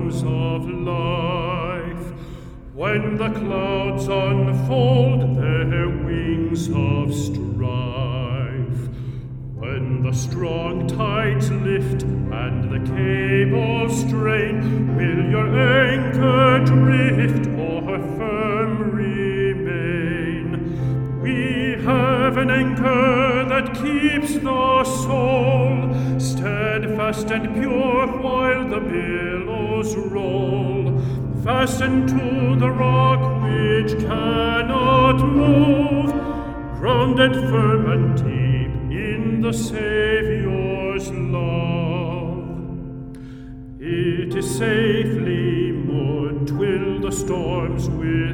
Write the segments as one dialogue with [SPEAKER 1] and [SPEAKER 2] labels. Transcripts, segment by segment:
[SPEAKER 1] storms of life, when the clouds unfold their wings of strife, when the strong tides lift and the cables strain, will your anchor drift or firm remain? We have an anchor that keeps the soul steadfast and pure while the billows roll, fastened to the rock which cannot move, grounded firm and deep in the Saviour's love. It is safely moored 'twill the storms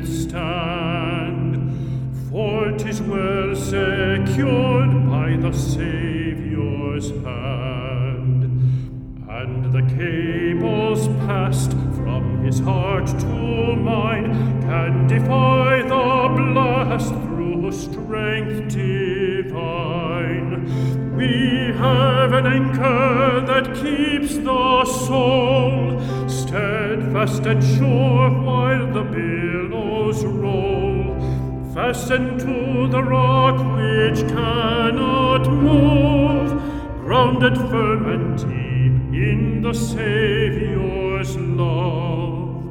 [SPEAKER 1] withstand, for 'tis well secured by the Saviour's hand, and the cables passed from his heart to mine can defy the blast through strength divine. We have an anchor that keeps the soul steadfast and sure while the billows roll, fastened to the rock which cannot move, grounded firm and deep in the Saviour's love.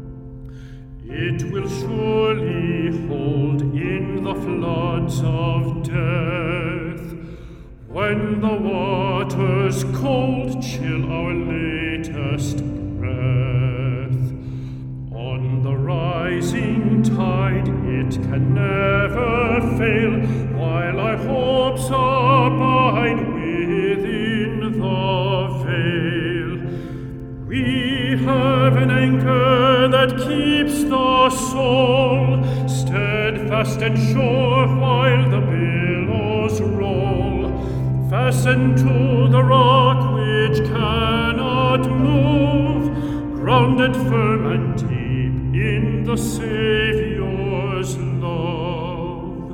[SPEAKER 1] It will surely hold in the floods of death, when the waters cold chill our latest breath. On the rising tide it can never fail, while our hopes abide within the veil. We have an anchor that keeps the soul steadfast and sure while the billows roll, fastened to the rock which cannot move, grounded firm and deep in the Saviour's love.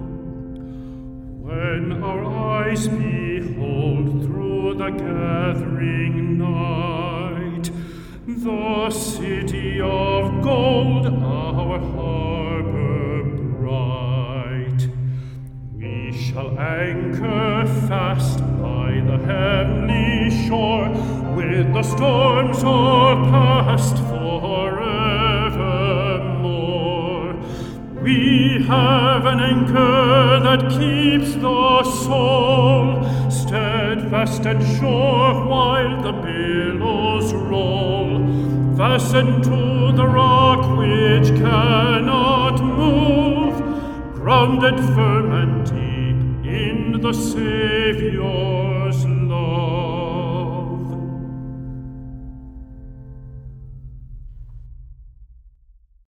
[SPEAKER 1] When our eyes behold through the gathering night the city of gold, our harbor bright, we shall anchor fast by the heavenly shore, with the storms are past forevermore. We have an anchor that keeps the soul steadfast and sure while the billows roll, fastened to the rock which cannot move, grounded firm and deep in the Saviour's love.